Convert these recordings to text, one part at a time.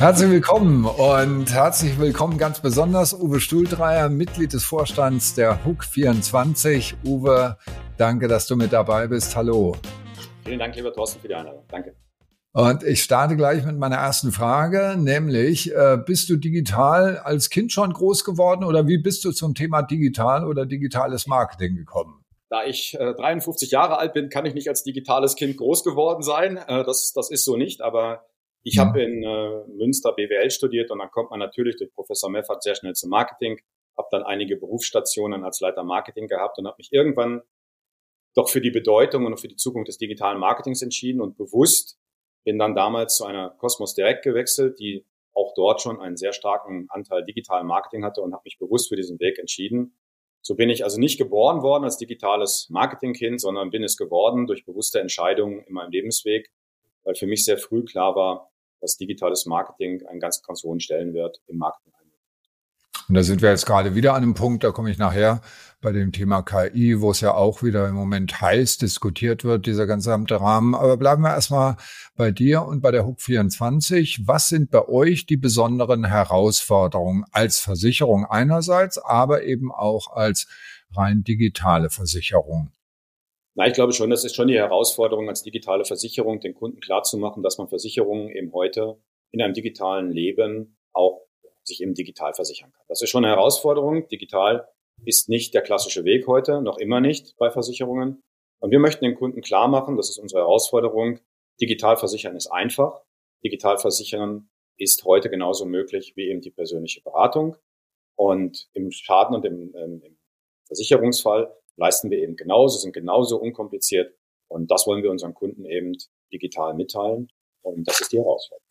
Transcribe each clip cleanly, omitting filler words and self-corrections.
Herzlich willkommen und herzlich willkommen ganz besonders Uwe Stuhldreyer, Mitglied des Vorstands der HUK24. Uwe, danke, dass du mit dabei bist. Hallo. Vielen Dank, lieber Thorsten, für die Einladung. Danke. Und ich starte gleich mit meiner ersten Frage, nämlich, bist du digital als Kind schon groß geworden oder wie bist du zum Thema digital oder digitales Marketing gekommen? Da ich 53 Jahre alt bin, kann ich nicht als digitales Kind groß geworden sein. Das ist so nicht, aber ich habe in Münster BWL studiert und dann kommt man natürlich durch Professor Meffert sehr schnell zum Marketing, habe dann einige Berufsstationen als Leiter Marketing gehabt und habe mich irgendwann doch für die Bedeutung und für die Zukunft des digitalen Marketings entschieden und bewusst bin dann damals zu einer Cosmos Direct gewechselt, die auch dort schon einen sehr starken Anteil digitalen Marketing hatte und habe mich bewusst für diesen Weg entschieden. So bin ich also nicht geboren worden als digitales Marketingkind, sondern bin es geworden durch bewusste Entscheidungen in meinem Lebensweg, weil für mich sehr früh klar war, dass digitales Marketing einen ganz, ganz hohen Stellenwert im Marketing einnimmt. Und da sind wir jetzt gerade wieder an einem Punkt, da komme ich nachher bei dem Thema KI, wo es ja auch wieder im Moment heiß diskutiert wird, dieser gesamte Rahmen. Aber bleiben wir erstmal bei dir und bei der HUK24. Was sind bei euch die besonderen Herausforderungen als Versicherung einerseits, aber eben auch als rein digitale Versicherung? Na, ich glaube schon, das ist schon die Herausforderung als digitale Versicherung, den Kunden klarzumachen, dass man Versicherungen eben heute in einem digitalen Leben auch sich eben digital versichern kann. Das ist schon eine Herausforderung. Digital ist nicht der klassische Weg heute, noch immer nicht bei Versicherungen. Und wir möchten den Kunden klar machen, das ist unsere Herausforderung, digital versichern ist einfach. Digital versichern ist heute genauso möglich wie eben die persönliche Beratung. Und im Schaden und im Versicherungsfall leisten wir eben genauso, sind genauso unkompliziert. Und das wollen wir unseren Kunden eben digital mitteilen. Und das ist die Herausforderung.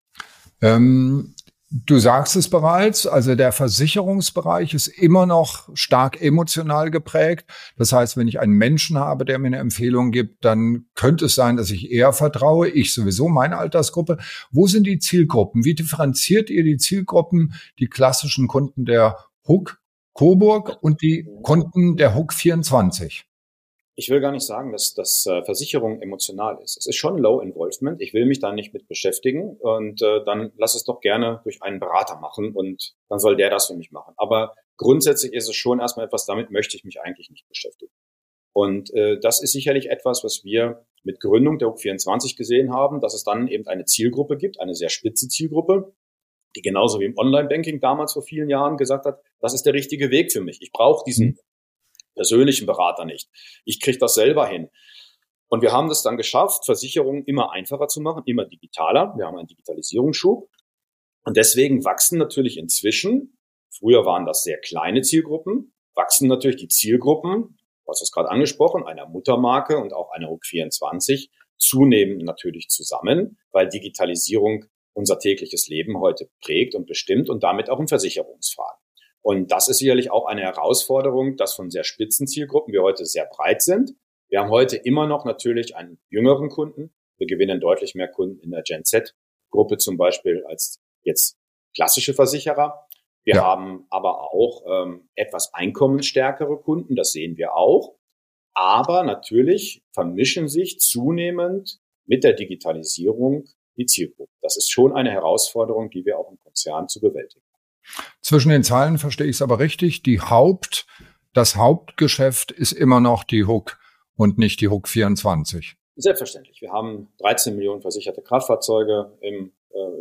Du sagst es bereits, also der Versicherungsbereich ist immer noch stark emotional geprägt. Das heißt, wenn ich einen Menschen habe, der mir eine Empfehlung gibt, dann könnte es sein, dass ich eher vertraue. Ich sowieso, meine Altersgruppe. Wo sind die Zielgruppen? Wie differenziert ihr die Zielgruppen, die klassischen Kunden der HUK Coburg und die Kunden der HUK24? Ich will gar nicht sagen, dass Versicherung emotional ist. Es ist schon Low Involvement. Ich will mich da nicht mit beschäftigen und dann lass es doch gerne durch einen Berater machen und dann soll der das für mich machen. Aber grundsätzlich ist es schon erstmal etwas, damit möchte ich mich eigentlich nicht beschäftigen. Und das ist sicherlich etwas, was wir mit Gründung der HUK24 gesehen haben, dass es dann eben eine Zielgruppe gibt, eine sehr spitze Zielgruppe, die genauso wie im Online-Banking damals vor vielen Jahren gesagt hat, das ist der richtige Weg für mich. Ich brauche diesen persönlichen Berater nicht. Ich kriege das selber hin. Und wir haben das dann geschafft, Versicherungen immer einfacher zu machen, immer digitaler. Wir haben einen Digitalisierungsschub. Und deswegen wachsen natürlich inzwischen, früher waren das sehr kleine Zielgruppen, wachsen natürlich die Zielgruppen, du hast es gerade angesprochen, einer Muttermarke und auch einer HUK24 zunehmend natürlich zusammen, weil Digitalisierung unser tägliches Leben heute prägt und bestimmt und damit auch im Versicherungsfall. Und das ist sicherlich auch eine Herausforderung, dass von sehr spitzen Zielgruppen wir heute sehr breit sind. Wir haben heute immer noch natürlich einen jüngeren Kunden. Wir gewinnen deutlich mehr Kunden in der Gen Z-Gruppe zum Beispiel als jetzt klassische Versicherer. Wir haben aber auch etwas einkommensstärkere Kunden, das sehen wir auch. Aber natürlich vermischen sich zunehmend mit der Digitalisierung die Zielgruppen. Das ist schon eine Herausforderung, die wir auch im Konzern zu bewältigen. Zwischen den Zeilen verstehe ich es aber richtig. Das Hauptgeschäft ist immer noch die HUK und nicht die HUK24. Selbstverständlich. Wir haben 13 Millionen versicherte Kraftfahrzeuge im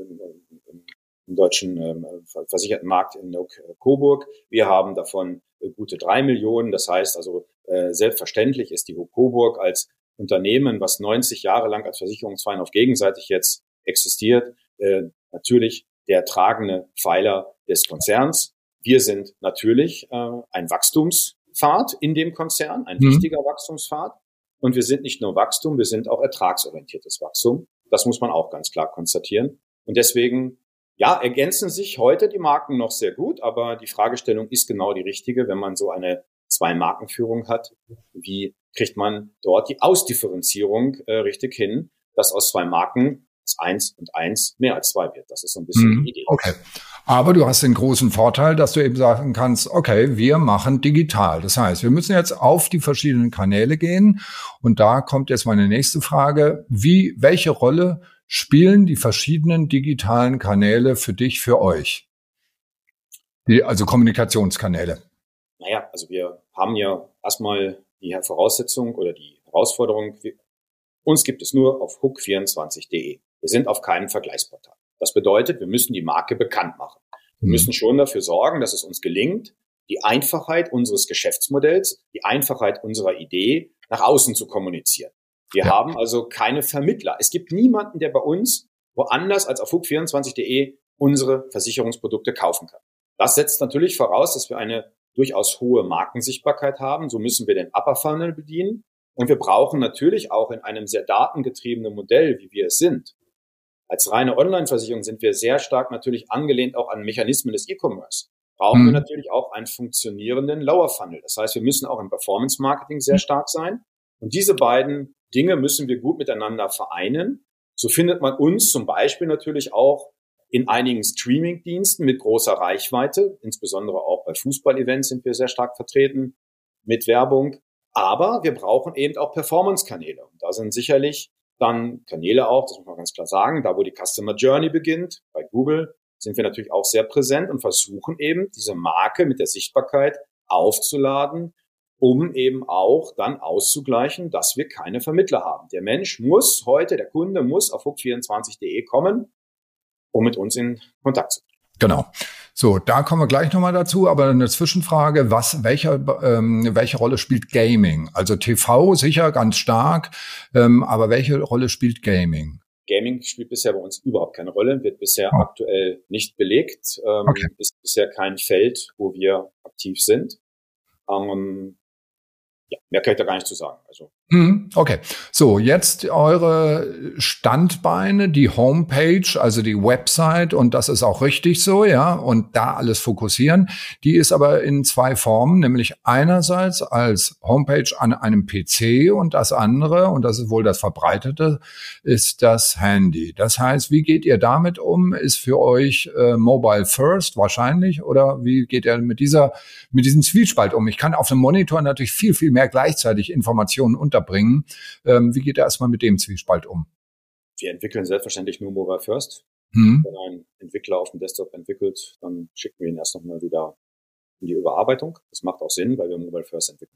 deutschen versicherten Markt in Coburg. Wir haben davon gute 3 Millionen. Das heißt also, selbstverständlich ist die HUK Coburg als Unternehmen, was 90 Jahre lang als Versicherungsverein auf gegenseitig jetzt existiert, natürlich der tragende Pfeiler des Konzerns. Wir sind natürlich ein Wachstumspfad in dem Konzern, ein wichtiger Wachstumspfad. Und wir sind nicht nur Wachstum, wir sind auch ertragsorientiertes Wachstum. Das muss man auch ganz klar konstatieren. Und deswegen, ja, ergänzen sich heute die Marken noch sehr gut, aber die Fragestellung ist genau die richtige, wenn man so eine Zwei-Markenführung hat. Wie kriegt man dort die Ausdifferenzierung richtig hin, dass aus 2 Marken 1 und 1 mehr als 2 wird. Das ist so ein bisschen die Idee. Okay. Aber du hast den großen Vorteil, dass du eben sagen kannst, okay, wir machen digital. Das heißt, wir müssen jetzt auf die verschiedenen Kanäle gehen. Und da kommt jetzt meine nächste Frage. Welche Rolle spielen die verschiedenen digitalen Kanäle für dich, für euch? Also Kommunikationskanäle. Naja, also wir haben ja erstmal die Voraussetzung oder die Herausforderung, uns gibt es nur auf hook24.de. Wir sind auf keinem Vergleichsportal. Das bedeutet, wir müssen die Marke bekannt machen. Wir müssen schon dafür sorgen, dass es uns gelingt, die Einfachheit unseres Geschäftsmodells, die Einfachheit unserer Idee nach außen zu kommunizieren. Wir haben also keine Vermittler. Es gibt niemanden, der bei uns woanders als auf hook24.de unsere Versicherungsprodukte kaufen kann. Das setzt natürlich voraus, dass wir eine durchaus hohe Markensichtbarkeit haben. So müssen wir den Upper Funnel bedienen. Und wir brauchen natürlich auch in einem sehr datengetriebenen Modell, wie wir es sind. Als reine Online-Versicherung sind wir sehr stark natürlich angelehnt auch an Mechanismen des E-Commerce. Brauchen wir natürlich auch einen funktionierenden Lower Funnel. Das heißt, wir müssen auch im Performance-Marketing sehr stark sein. Und diese beiden Dinge müssen wir gut miteinander vereinen. So findet man uns zum Beispiel natürlich auch in einigen Streaming-Diensten mit großer Reichweite. Insbesondere auch bei Fußball-Events sind wir sehr stark vertreten mit Werbung. Aber wir brauchen eben auch Performance-Kanäle. Und da sind sicherlich dann Kanäle auch, das muss man ganz klar sagen, da wo die Customer Journey beginnt, bei Google, sind wir natürlich auch sehr präsent und versuchen eben, diese Marke mit der Sichtbarkeit aufzuladen, um eben auch dann auszugleichen, dass wir keine Vermittler haben. Der Mensch muss heute, der Kunde muss auf hook24.de kommen, um mit uns in Kontakt zu treten. Genau. So, da kommen wir gleich nochmal dazu, aber eine Zwischenfrage, welche Rolle spielt Gaming? Also TV sicher ganz stark, aber welche Rolle spielt Gaming? Gaming spielt bisher bei uns überhaupt keine Rolle, wird bisher aktuell nicht belegt, ist bisher kein Feld, wo wir aktiv sind. Ja, mehr kann ich da gar nicht zu sagen. Also. Okay, so jetzt eure Standbeine, die Homepage, also die Website, und das ist auch richtig so, ja, und da alles fokussieren. Die ist aber in zwei Formen, nämlich einerseits als Homepage an einem PC und das andere, und das ist wohl das Verbreitete, ist das Handy. Das heißt, wie geht ihr damit um? Ist für euch Mobile First wahrscheinlich, oder wie geht ihr mit diesem Zwiespalt um? Ich kann auf dem Monitor natürlich viel, viel mehr gleichzeitig Informationen unterbringen. Wie geht er erstmal mit dem Zwiespalt um? Wir entwickeln selbstverständlich nur Mobile First. Wenn ein Entwickler auf dem Desktop entwickelt, dann schicken wir ihn erst nochmal wieder in die Überarbeitung. Das macht auch Sinn, weil wir Mobile First entwickeln.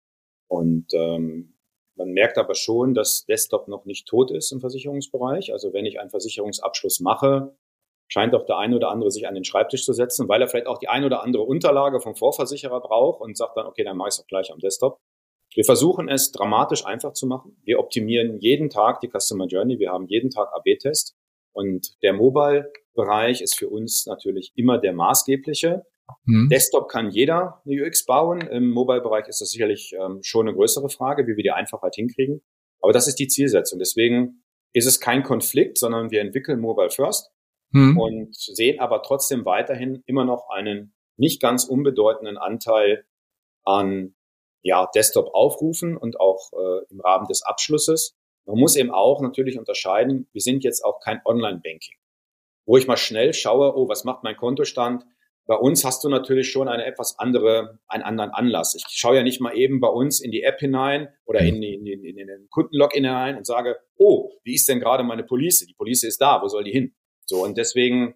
Und man merkt aber schon, dass Desktop noch nicht tot ist im Versicherungsbereich. Also wenn ich einen Versicherungsabschluss mache, scheint auch der eine oder andere sich an den Schreibtisch zu setzen, weil er vielleicht auch die eine oder andere Unterlage vom Vorversicherer braucht und sagt dann, okay, dann mache ich es auch gleich am Desktop. Wir versuchen es dramatisch einfach zu machen. Wir optimieren jeden Tag die Customer Journey. Wir haben jeden Tag AB-Test. Und der Mobile-Bereich ist für uns natürlich immer der maßgebliche. Desktop kann jeder eine UX bauen. Im Mobile-Bereich ist das sicherlich schon eine größere Frage, wie wir die Einfachheit hinkriegen. Aber das ist die Zielsetzung. Deswegen ist es kein Konflikt, sondern wir entwickeln Mobile First und sehen aber trotzdem weiterhin immer noch einen nicht ganz unbedeutenden Anteil an Desktop aufrufen und auch im Rahmen des Abschlusses. Man muss eben auch natürlich unterscheiden, wir sind jetzt auch kein Online-Banking, wo ich mal schnell schaue, was macht mein Kontostand? Bei uns hast du natürlich schon einen anderen Anlass. Ich schaue ja nicht mal eben bei uns in die App hinein oder in den Kundenlogin hinein und sage, wie ist denn gerade meine Police? Die Police ist da, wo soll die hin? So, und deswegen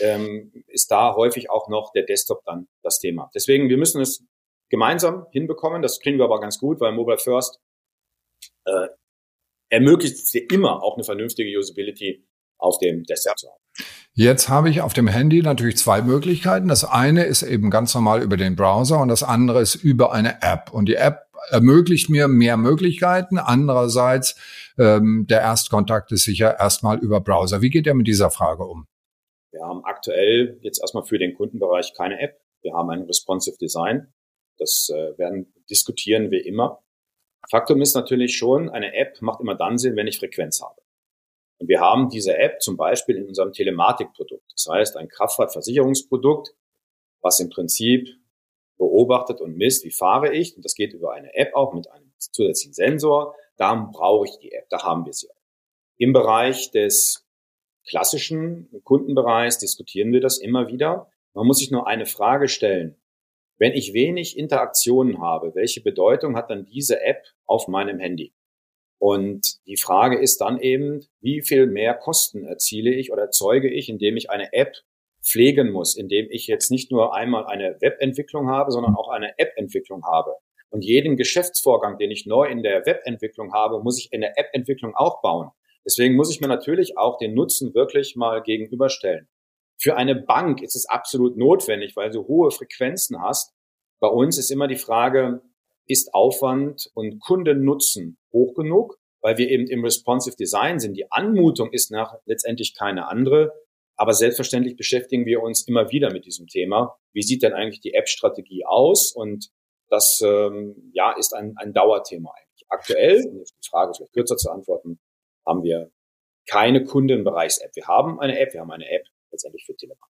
ist da häufig auch noch der Desktop dann das Thema. Deswegen, wir müssen es gemeinsam hinbekommen. Das kriegen wir aber ganz gut, weil Mobile First ermöglicht es dir immer auch eine vernünftige Usability auf dem Desktop zu haben. Jetzt habe ich auf dem Handy natürlich zwei Möglichkeiten. Das eine ist eben ganz normal über den Browser und das andere ist über eine App. Und die App ermöglicht mir mehr Möglichkeiten. Andererseits, der Erstkontakt ist sicher erstmal über Browser. Wie geht ihr mit dieser Frage um? Wir haben aktuell jetzt erstmal für den Kundenbereich keine App. Wir haben ein responsive Design. Das diskutieren wir immer. Faktum ist natürlich schon, eine App macht immer dann Sinn, wenn ich Frequenz habe. Und wir haben diese App zum Beispiel in unserem Telematikprodukt. Das heißt, ein Kraftfahrtversicherungsprodukt, was im Prinzip beobachtet und misst, wie fahre ich. Und das geht über eine App auch mit einem zusätzlichen Sensor. Da brauche ich die App, da haben wir sie auch. Im Bereich des klassischen Kundenbereichs diskutieren wir das immer wieder. Man muss sich nur eine Frage stellen. Wenn ich wenig Interaktionen habe, welche Bedeutung hat dann diese App auf meinem Handy? Und die Frage ist dann eben, wie viel mehr Kosten erziele ich oder erzeuge ich, indem ich eine App pflegen muss, indem ich jetzt nicht nur einmal eine Webentwicklung habe, sondern auch eine App-Entwicklung habe. Und jeden Geschäftsvorgang, den ich neu in der Webentwicklung habe, muss ich in der App-Entwicklung auch bauen. Deswegen muss ich mir natürlich auch den Nutzen wirklich mal gegenüberstellen. Für eine Bank ist es absolut notwendig, weil du hohe Frequenzen hast. Bei uns ist immer die Frage, ist Aufwand und Kundennutzen hoch genug, weil wir eben im Responsive Design sind. Die Anmutung ist letztendlich keine andere. Aber selbstverständlich beschäftigen wir uns immer wieder mit diesem Thema. Wie sieht denn eigentlich die App-Strategie aus? Und das ist ein Dauerthema eigentlich. Aktuell, um jetzt die Frage vielleicht kürzer zu antworten, haben wir keine Kundenbereichs-App. Wir haben eine App letztendlich für Telekom.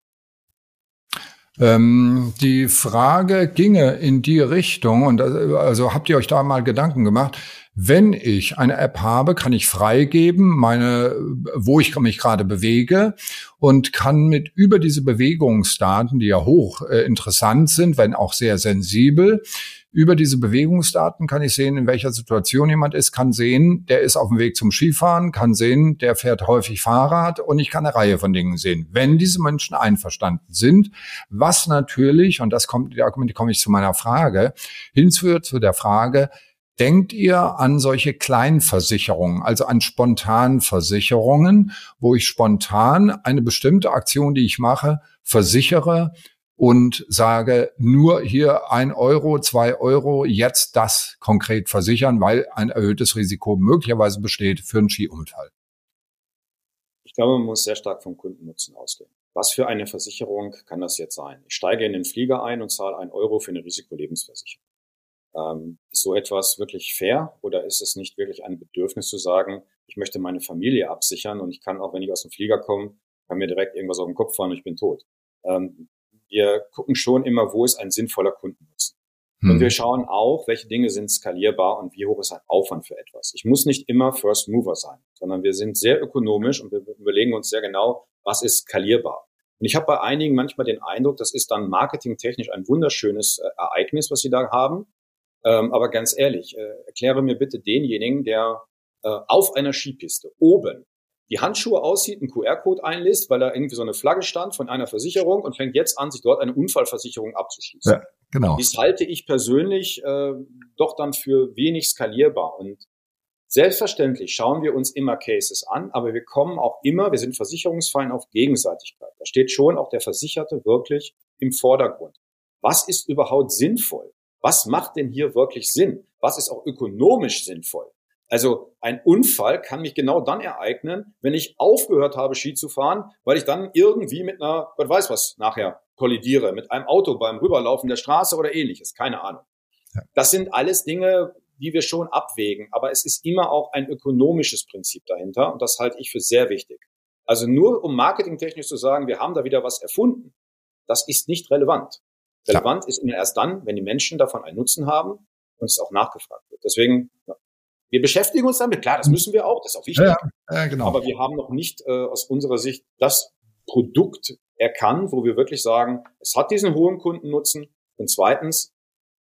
Die Frage ginge in die Richtung, und also habt ihr euch da mal Gedanken gemacht, wenn ich eine App habe, kann ich freigeben, wo ich mich gerade bewege, und kann mit über diese Bewegungsdaten, die ja hoch interessant sind, wenn auch sehr sensibel, über diese Bewegungsdaten kann ich sehen, in welcher Situation jemand ist, kann sehen, der ist auf dem Weg zum Skifahren, kann sehen, der fährt häufig Fahrrad, und ich kann eine Reihe von Dingen sehen. Wenn diese Menschen einverstanden sind, was natürlich, und da komme ich zu meiner Frage, hinführt zu der Frage, denkt ihr an solche Kleinversicherungen, also an Spontanversicherungen, wo ich spontan eine bestimmte Aktion, die ich mache, versichere und sage, nur hier 1 Euro, 2 Euro, jetzt das konkret versichern, weil ein erhöhtes Risiko möglicherweise besteht für einen Skiunfall? Ich glaube, man muss sehr stark vom Kundennutzen ausgehen. Was für eine Versicherung kann das jetzt sein? Ich steige in den Flieger ein und zahle 1 Euro für eine Risikolebensversicherung. Ist so etwas wirklich fair, oder ist es nicht wirklich ein Bedürfnis zu sagen, ich möchte meine Familie absichern und ich kann auch, wenn ich aus dem Flieger komme, kann mir direkt irgendwas auf den Kopf fahren und ich bin tot. Wir gucken schon immer, wo ist ein sinnvoller Kundennutzen. Und wir schauen auch, welche Dinge sind skalierbar und wie hoch ist ein Aufwand für etwas. Ich muss nicht immer First Mover sein, sondern wir sind sehr ökonomisch und wir überlegen uns sehr genau, was ist skalierbar. Und ich habe bei einigen manchmal den Eindruck, das ist dann marketingtechnisch ein wunderschönes Ereignis, was sie da haben. Aber ganz ehrlich, erkläre mir bitte denjenigen, der auf einer Skipiste oben die Handschuhe aussieht, einen QR-Code einliest, weil da irgendwie so eine Flagge stand von einer Versicherung und fängt jetzt an, sich dort eine Unfallversicherung abzuschließen. Ja, genau. Das halte ich persönlich doch dann für wenig skalierbar. Und selbstverständlich schauen wir uns immer Cases an, aber wir sind Versicherungsfein auf Gegenseitigkeit. Da steht schon auch der Versicherte wirklich im Vordergrund. Was ist überhaupt sinnvoll? Was macht denn hier wirklich Sinn? Was ist auch ökonomisch sinnvoll? Also ein Unfall kann mich genau dann ereignen, wenn ich aufgehört habe, Ski zu fahren, weil ich dann irgendwie mit einer, Gott weiß was, nachher kollidiere, mit einem Auto beim Rüberlaufen der Straße oder ähnliches, keine Ahnung. Ja. Das sind alles Dinge, die wir schon abwägen, aber es ist immer auch ein ökonomisches Prinzip dahinter, und das halte ich für sehr wichtig. Also nur um marketingtechnisch zu sagen, wir haben da wieder was erfunden, das ist nicht relevant. Relevant ist immer erst dann, wenn die Menschen davon einen Nutzen haben und es auch nachgefragt wird. Deswegen, wir beschäftigen uns damit. Klar, das müssen wir auch, das ist auch wichtig. Ja, genau. Aber wir haben noch nicht aus unserer Sicht das Produkt erkannt, wo wir wirklich sagen, es hat diesen hohen Kundennutzen, und zweitens,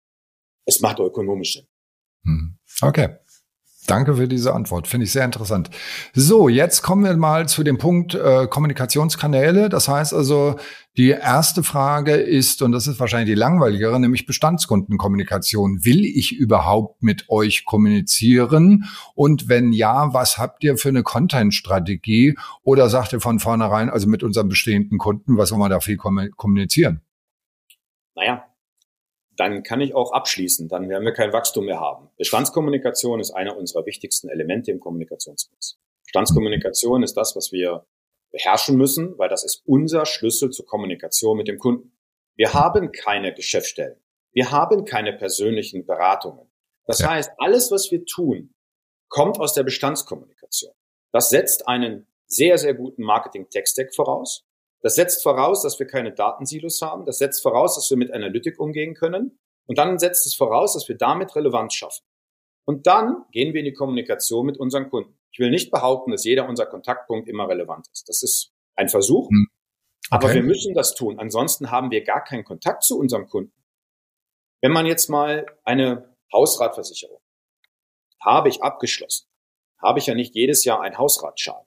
es macht ökonomisch Sinn. Okay. Danke für diese Antwort. Finde ich sehr interessant. So, jetzt kommen wir mal zu dem Punkt Kommunikationskanäle. Das heißt also, die erste Frage ist, und das ist wahrscheinlich die langweiligere, nämlich Bestandskundenkommunikation. Will ich überhaupt mit euch kommunizieren? Und wenn ja, was habt ihr für eine Content-Strategie? Oder sagt ihr von vornherein, also mit unseren bestehenden Kunden, was soll man da viel kommunizieren? Naja, dann kann ich auch abschließen, dann werden wir kein Wachstum mehr haben. Bestandskommunikation ist einer unserer wichtigsten Elemente im Kommunikationsmix. Bestandskommunikation ist das, was wir beherrschen müssen, weil das ist unser Schlüssel zur Kommunikation mit dem Kunden. Wir haben keine Geschäftsstellen. Wir haben keine persönlichen Beratungen. Das heißt, alles, was wir tun, kommt aus der Bestandskommunikation. Das setzt einen sehr, sehr guten Marketing-Tech-Stack voraus. Das setzt voraus, dass wir keine Datensilos haben. Das setzt voraus, dass wir mit Analytik umgehen können. Und dann setzt es voraus, dass wir damit Relevanz schaffen. Und dann gehen wir in die Kommunikation mit unseren Kunden. Ich will nicht behaupten, dass jeder unser Kontaktpunkt immer relevant ist. Das ist ein Versuch. Okay. Aber wir müssen das tun. Ansonsten haben wir gar keinen Kontakt zu unserem Kunden. Wenn man jetzt mal eine Hausratversicherung habe ich abgeschlossen. habe ich ja nicht jedes Jahr einen Hausratschaden.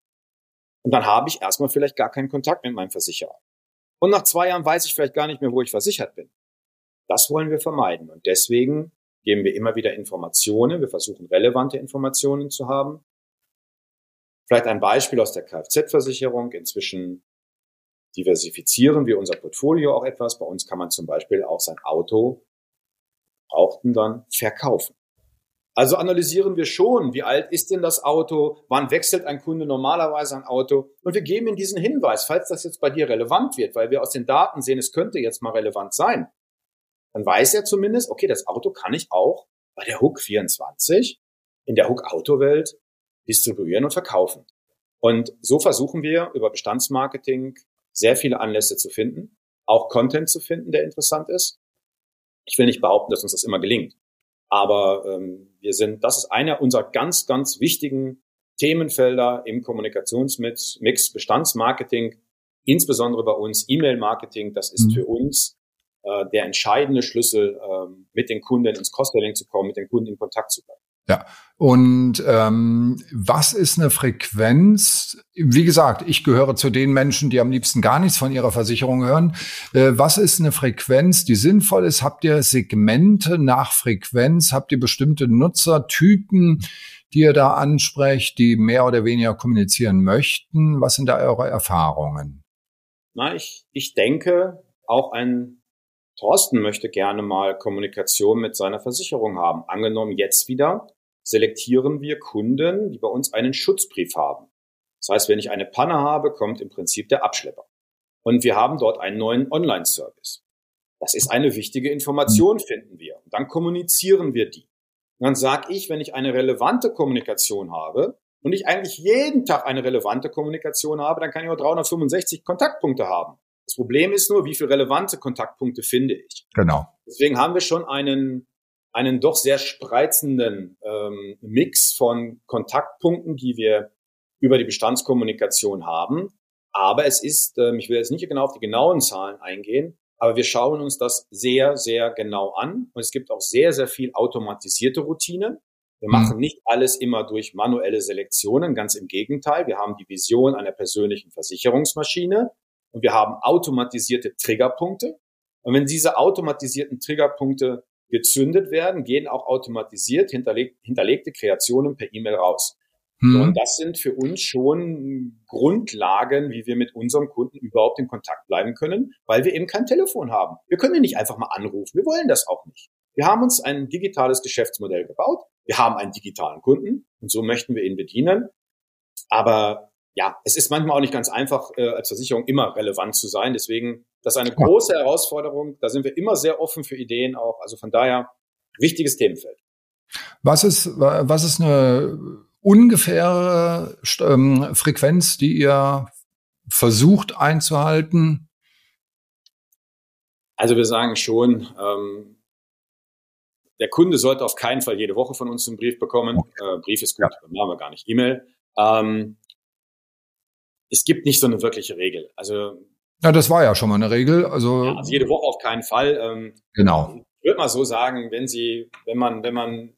Und dann habe ich erstmal vielleicht gar keinen Kontakt mit meinem Versicherer. Und nach 2 Jahren weiß ich vielleicht gar nicht mehr, wo ich versichert bin. Das wollen wir vermeiden. Und deswegen geben wir immer wieder Informationen. Wir versuchen, relevante Informationen zu haben. Vielleicht ein Beispiel aus der Kfz-Versicherung. Inzwischen diversifizieren wir unser Portfolio auch etwas. Bei uns kann man zum Beispiel auch sein Auto Gebrauchten dann verkaufen. Also analysieren wir schon, wie alt ist denn das Auto, wann wechselt ein Kunde normalerweise ein Auto, und wir geben ihm diesen Hinweis, falls das jetzt bei dir relevant wird, weil wir aus den Daten sehen, es könnte jetzt mal relevant sein, dann weiß er zumindest, okay, das Auto kann ich auch bei der Hook24 in der Hook-Auto-Welt distribuieren und verkaufen. Und so versuchen wir über Bestandsmarketing sehr viele Anlässe zu finden, auch Content zu finden, der interessant ist. Ich will nicht behaupten, dass uns das immer gelingt. Aber das ist einer unserer ganz, ganz wichtigen Themenfelder im Kommunikationsmix, Bestandsmarketing, insbesondere bei uns E-Mail-Marketing. Das ist für uns der entscheidende Schlüssel, mit den Kunden ins Cross-Selling zu kommen, mit den Kunden in Kontakt zu bleiben. Ja, und was ist eine Frequenz? Wie gesagt, ich gehöre zu den Menschen, die am liebsten gar nichts von ihrer Versicherung hören. Was ist eine Frequenz, die sinnvoll ist? Habt ihr Segmente nach Frequenz? Habt ihr bestimmte Nutzertypen, die ihr da ansprecht, die mehr oder weniger kommunizieren möchten? Was sind da eure Erfahrungen? Na, ich denke, auch ein Thorsten möchte gerne mal Kommunikation mit seiner Versicherung haben. Angenommen jetzt wieder selektieren wir Kunden, die bei uns einen Schutzbrief haben. Das heißt, wenn ich eine Panne habe, kommt im Prinzip der Abschlepper. Und wir haben dort einen neuen Online-Service. Das ist eine wichtige Information, finden wir. Und dann kommunizieren wir die. Und dann sage ich, wenn ich eine relevante Kommunikation habe und ich eigentlich jeden Tag eine relevante Kommunikation habe, dann kann ich auch 365 Kontaktpunkte haben. Das Problem ist nur, wie viele relevante Kontaktpunkte finde ich. Genau. Deswegen haben wir schon einen doch sehr spreizenden Mix von Kontaktpunkten, die wir über die Bestandskommunikation haben. Aber es ist, ich will jetzt nicht genau auf die genauen Zahlen eingehen, aber wir schauen uns das sehr, sehr genau an. Und es gibt auch sehr, sehr viel automatisierte Routinen. Wir machen nicht alles immer durch manuelle Selektionen, ganz im Gegenteil. Wir haben die Vision einer persönlichen Versicherungsmaschine. Und wir haben automatisierte Triggerpunkte. Und wenn diese automatisierten Triggerpunkte gezündet werden, gehen auch automatisiert hinterlegte Kreationen per E-Mail raus. Und das sind für uns schon Grundlagen, wie wir mit unserem Kunden überhaupt in Kontakt bleiben können, weil wir eben kein Telefon haben. Wir können ihn nicht einfach mal anrufen. Wir wollen das auch nicht. Wir haben uns ein digitales Geschäftsmodell gebaut. Wir haben einen digitalen Kunden und so möchten wir ihn bedienen. Aber ja, es ist manchmal auch nicht ganz einfach, als Versicherung immer relevant zu sein. Deswegen, das ist eine große Herausforderung. Da sind wir immer sehr offen für Ideen auch. Also von daher, wichtiges Themenfeld. Was ist eine ungefähre Frequenz, die ihr versucht einzuhalten? Also wir sagen schon, der Kunde sollte auf keinen Fall jede Woche von uns einen Brief bekommen. Brief ist gut, machen wir gar nicht. E-Mail. Es gibt nicht so eine wirkliche Regel. Also ja, das war ja schon mal eine Regel. Also jede Woche auf keinen Fall. Genau. Ich würde mal so sagen, wenn man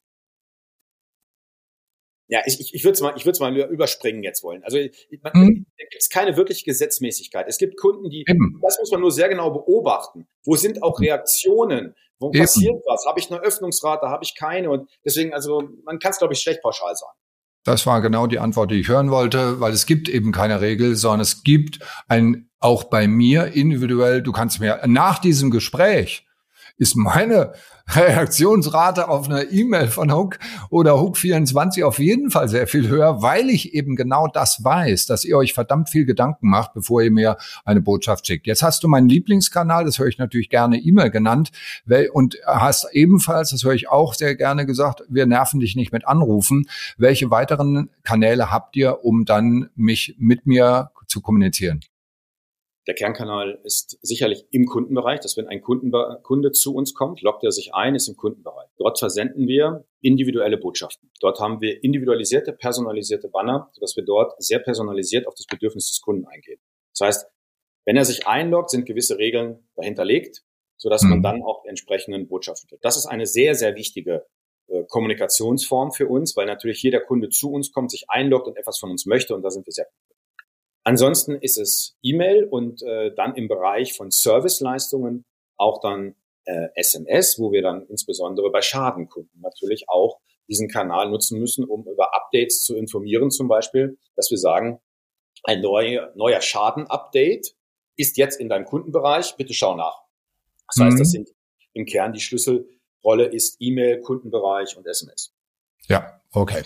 ja, ich würde es mal überspringen jetzt wollen. Also da gibt es keine wirkliche Gesetzmäßigkeit. Es gibt Kunden, das muss man nur sehr genau beobachten. Wo sind auch Reaktionen? Wo passiert was? Habe ich eine Öffnungsrate? Habe ich keine? Und deswegen, also man kann es, glaube ich, schlecht pauschal sagen. Das war genau die Antwort, die ich hören wollte, weil es gibt eben keine Regel, sondern es gibt auch bei mir individuell, du kannst mir nach diesem Gespräch ist meine Reaktionsrate auf eine E-Mail von Hook oder Hook24 auf jeden Fall sehr viel höher, weil ich eben genau das weiß, dass ihr euch verdammt viel Gedanken macht, bevor ihr mir eine Botschaft schickt. Jetzt hast du meinen Lieblingskanal, das höre ich natürlich gerne, E-Mail genannt, und hast ebenfalls, das höre ich auch sehr gerne gesagt, wir nerven dich nicht mit Anrufen. Welche weiteren Kanäle habt ihr, um dann mit mir zu kommunizieren? Der Kernkanal ist sicherlich im Kundenbereich, dass wenn ein Kunde zu uns kommt, loggt er sich ein, ist im Kundenbereich. Dort versenden wir individuelle Botschaften. Dort haben wir individualisierte, personalisierte Banner, sodass wir dort sehr personalisiert auf das Bedürfnis des Kunden eingehen. Das heißt, wenn er sich einloggt, sind gewisse Regeln dahinterlegt, sodass man dann auch die entsprechenden Botschaften kriegt. Das ist eine sehr, sehr wichtige Kommunikationsform für uns, weil natürlich jeder Kunde zu uns kommt, sich einloggt und etwas von uns möchte und da sind wir sehr gut. Ansonsten ist es E-Mail und dann im Bereich von Serviceleistungen auch dann SMS, wo wir dann insbesondere bei Schadenkunden natürlich auch diesen Kanal nutzen müssen, um über Updates zu informieren, zum Beispiel, dass wir sagen, ein neuer Schaden-Update ist jetzt in deinem Kundenbereich, bitte schau nach. Das heißt, das sind im Kern die Schlüsselrolle ist E-Mail, Kundenbereich und SMS. Ja, okay.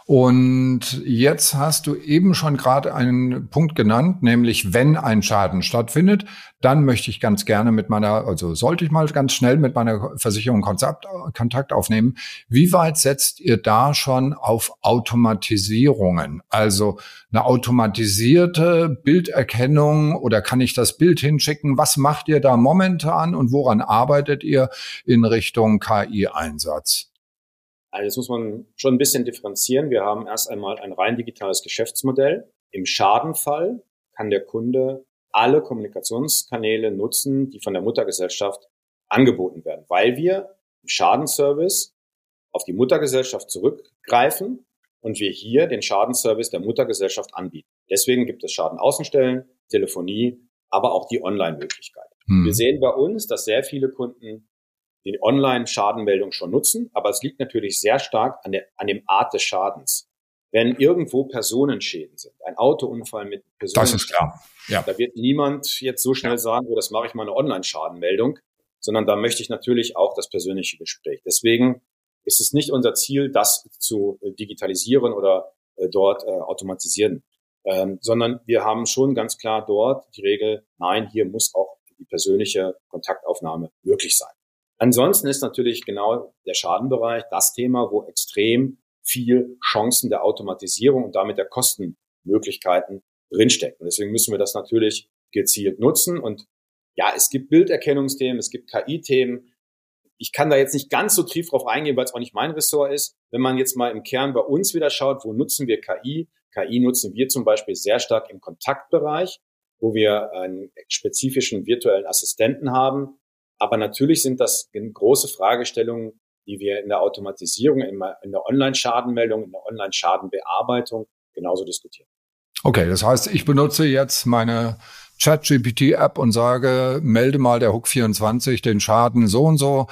Und jetzt hast du eben schon gerade einen Punkt genannt, nämlich wenn ein Schaden stattfindet, dann möchte ich ganz gerne sollte ich mal ganz schnell mit meiner Versicherung Kontakt aufnehmen. Wie weit setzt ihr da schon auf Automatisierungen? Also eine automatisierte Bilderkennung oder kann ich das Bild hinschicken? Was macht ihr da momentan und woran arbeitet ihr in Richtung KI-Einsatz? Also das muss man schon ein bisschen differenzieren. Wir haben erst einmal ein rein digitales Geschäftsmodell. Im Schadenfall kann der Kunde alle Kommunikationskanäle nutzen, die von der Muttergesellschaft angeboten werden, weil wir im Schadenservice auf die Muttergesellschaft zurückgreifen und wir hier den Schadenservice der Muttergesellschaft anbieten. Deswegen gibt es Schadenaußenstellen, Telefonie, aber auch die Online-Möglichkeit. Wir sehen bei uns, dass sehr viele Kunden die Online-Schadenmeldung schon nutzen, aber es liegt natürlich sehr stark an dem Art des Schadens. Wenn irgendwo Personenschäden sind, ein Autounfall mit Personenschäden, das ist klar. Ja. Da wird niemand jetzt so schnell sagen, das mache ich mal eine Online-Schadenmeldung, sondern da möchte ich natürlich auch das persönliche Gespräch. Deswegen ist es nicht unser Ziel, das zu digitalisieren oder dort automatisieren, sondern wir haben schon ganz klar dort die Regel, nein, hier muss auch die persönliche Kontaktaufnahme möglich sein. Ansonsten ist natürlich genau der Schadenbereich das Thema, wo extrem viel Chancen der Automatisierung und damit der Kostenmöglichkeiten drinstecken. Und deswegen müssen wir das natürlich gezielt nutzen. Und ja, es gibt Bilderkennungsthemen, es gibt KI-Themen. Ich kann da jetzt nicht ganz so tief drauf eingehen, weil es auch nicht mein Ressort ist. Wenn man jetzt mal im Kern bei uns wieder schaut, wo nutzen wir KI? KI nutzen wir zum Beispiel sehr stark im Kontaktbereich, wo wir einen spezifischen virtuellen Assistenten haben. Aber natürlich sind das große Fragestellungen, die wir in der Automatisierung, in der Online-Schadenmeldung, in der Online-Schadenbearbeitung genauso diskutieren. Okay, das heißt, ich benutze jetzt meine ChatGPT-App und sage, melde mal der Hook24 den Schaden so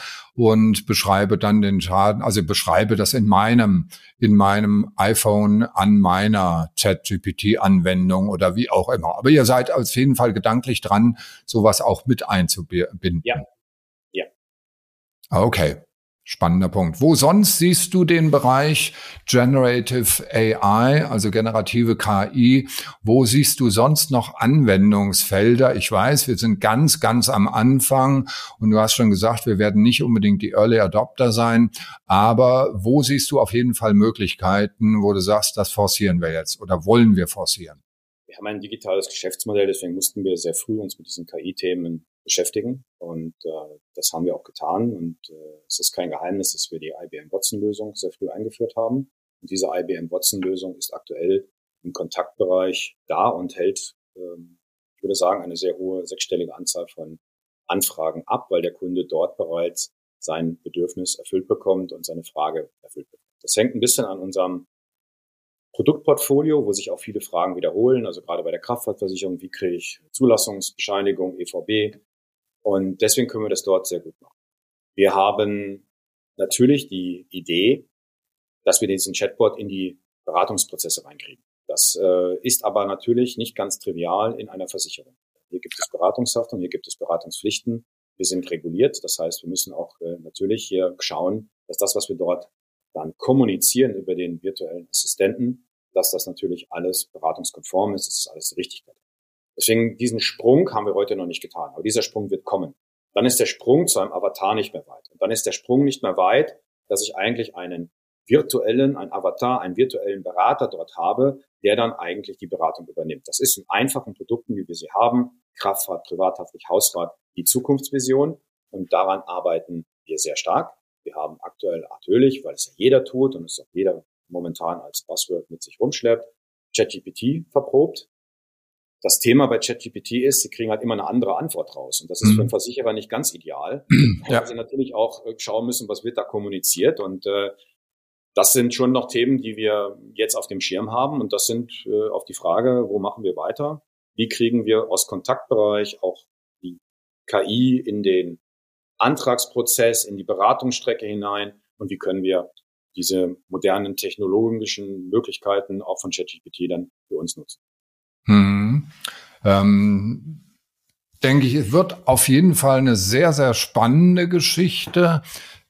und beschreibe dann den Schaden, also beschreibe das in meinem iPhone an meiner ChatGPT-Anwendung oder wie auch immer. Aber ihr seid auf jeden Fall gedanklich dran, sowas auch mit einzubinden. Ja. Okay. Spannender Punkt. Wo sonst siehst du den Bereich Generative AI, also generative KI? Wo siehst du sonst noch Anwendungsfelder? Ich weiß, wir sind ganz, ganz am Anfang und du hast schon gesagt, wir werden nicht unbedingt die Early Adopter sein. Aber wo siehst du auf jeden Fall Möglichkeiten, wo du sagst, das forcieren wir jetzt oder wollen wir forcieren? Wir haben ein digitales Geschäftsmodell, deswegen mussten wir sehr früh uns mit diesen KI-Themen beschäftigen und das haben wir auch getan und es ist kein Geheimnis, dass wir die IBM Watson-Lösung sehr früh eingeführt haben und diese IBM Watson-Lösung ist aktuell im Kontaktbereich da und hält, ich würde sagen, eine sehr hohe sechsstellige Anzahl von Anfragen ab, weil der Kunde dort bereits sein Bedürfnis erfüllt bekommt und seine Frage erfüllt bekommt. Das hängt ein bisschen an unserem Produktportfolio, wo sich auch viele Fragen wiederholen, also gerade bei der Kraftfahrtversicherung, wie kriege ich Zulassungsbescheinigung, EVB, und deswegen können wir das dort sehr gut machen. Wir haben natürlich die Idee, dass wir diesen Chatbot in die Beratungsprozesse reinkriegen. Das ist aber natürlich nicht ganz trivial in einer Versicherung. Hier gibt es Beratungshaftung, hier gibt es Beratungspflichten. Wir sind reguliert, das heißt, wir müssen auch natürlich hier schauen, dass das, was wir dort dann kommunizieren über den virtuellen Assistenten, dass das natürlich alles beratungskonform ist, dass das alles die Richtigkeit hat. Deswegen diesen Sprung haben wir heute noch nicht getan, aber dieser Sprung wird kommen. Dann ist der Sprung zu einem Avatar nicht mehr weit. Und dann ist der Sprung nicht mehr weit, dass ich eigentlich einen Avatar, einen virtuellen Berater dort habe, der dann eigentlich die Beratung übernimmt. Das ist in einfachen Produkten, wie wir sie haben, Kraftfahrt, Privathaftpflicht, Hausrat, die Zukunftsvision. Und daran arbeiten wir sehr stark. Wir haben aktuell natürlich, weil es ja jeder tut und es auch jeder momentan als Buzzword mit sich rumschleppt, ChatGPT verprobt. Das Thema bei ChatGPT ist, sie kriegen halt immer eine andere Antwort raus. Und das ist für einen Versicherer nicht ganz ideal. Weil sie natürlich auch schauen müssen, was wird da kommuniziert. Und das sind schon noch Themen, die wir jetzt auf dem Schirm haben. Und das sind auf die Frage, wo machen wir weiter? Wie kriegen wir aus Kontaktbereich auch die KI in den Antragsprozess, in die Beratungsstrecke hinein? Und wie können wir diese modernen technologischen Möglichkeiten auch von ChatGPT dann für uns nutzen? Denke ich, es wird auf jeden Fall eine sehr, sehr spannende Geschichte.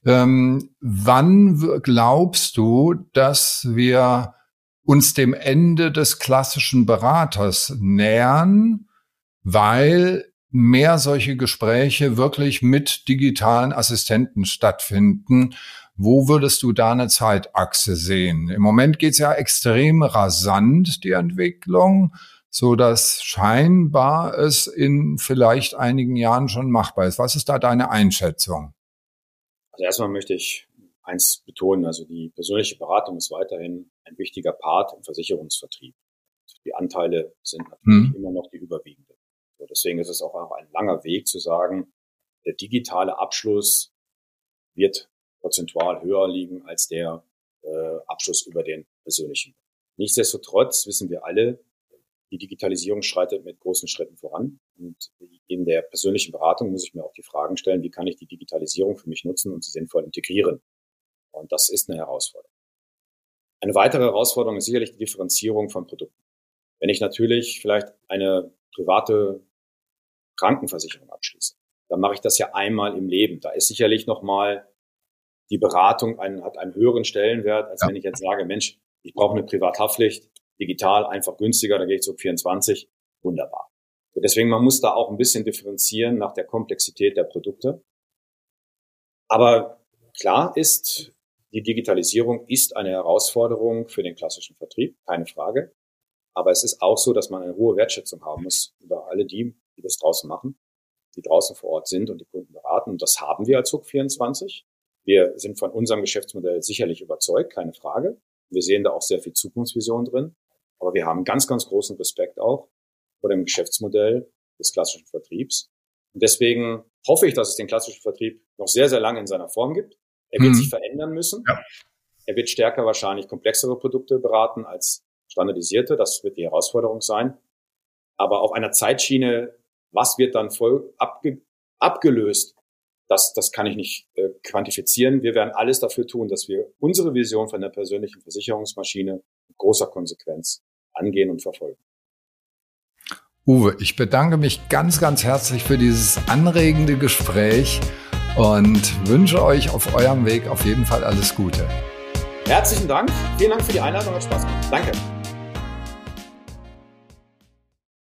Wann glaubst du, dass wir uns dem Ende des klassischen Beraters nähern, weil mehr solche Gespräche wirklich mit digitalen Assistenten stattfinden? Wo würdest du da eine Zeitachse sehen? Im Moment geht's ja extrem rasant, die Entwicklung, so dass scheinbar es in vielleicht einigen Jahren schon machbar ist. Was ist da deine Einschätzung? Also erstmal möchte ich eins betonen, also die persönliche Beratung ist weiterhin ein wichtiger Part im Versicherungsvertrieb. Die Anteile sind natürlich immer noch die überwiegenden. So, deswegen ist es auch ein langer Weg zu sagen, der digitale Abschluss wird prozentual höher liegen als der Abschluss über den persönlichen. Nichtsdestotrotz wissen wir alle, die Digitalisierung schreitet mit großen Schritten voran. Und in der persönlichen Beratung muss ich mir auch die Fragen stellen, wie kann ich die Digitalisierung für mich nutzen und sie sinnvoll integrieren? Und das ist eine Herausforderung. Eine weitere Herausforderung ist sicherlich die Differenzierung von Produkten. Wenn ich natürlich vielleicht eine private Krankenversicherung abschließe, dann mache ich das ja einmal im Leben. Da ist sicherlich nochmal die Beratung hat einen höheren Stellenwert, als wenn ich jetzt sage, Mensch, ich brauche eine Privathaftpflicht, digital einfach günstiger, da gehe ich zu 24, wunderbar. So, deswegen, man muss da auch ein bisschen differenzieren nach der Komplexität der Produkte. Aber klar ist, die Digitalisierung ist eine Herausforderung für den klassischen Vertrieb, keine Frage. Aber es ist auch so, dass man eine hohe Wertschätzung haben muss über alle die das draußen machen, die draußen vor Ort sind und die Kunden beraten. Und das haben wir als HUK24. Wir sind von unserem Geschäftsmodell sicherlich überzeugt, keine Frage. Wir sehen da auch sehr viel Zukunftsvision drin. Aber wir haben ganz, ganz großen Respekt auch vor dem Geschäftsmodell des klassischen Vertriebs. Und deswegen hoffe ich, dass es den klassischen Vertrieb noch sehr, sehr lange in seiner Form gibt. Er wird sich verändern müssen. Ja. Er wird stärker wahrscheinlich komplexere Produkte beraten als standardisierte. Das wird die Herausforderung sein. Aber auf einer Zeitschiene, was wird dann voll abgelöst, das kann ich nicht quantifizieren. Wir werden alles dafür tun, dass wir unsere Vision von der persönlichen Versicherungsmaschine mit großer Konsequenz angehen und verfolgen. Uwe, ich bedanke mich ganz, ganz herzlich für dieses anregende Gespräch und wünsche euch auf eurem Weg auf jeden Fall alles Gute. Herzlichen Dank. Vielen Dank für die Einladung. Hat Spaß gemacht. Danke.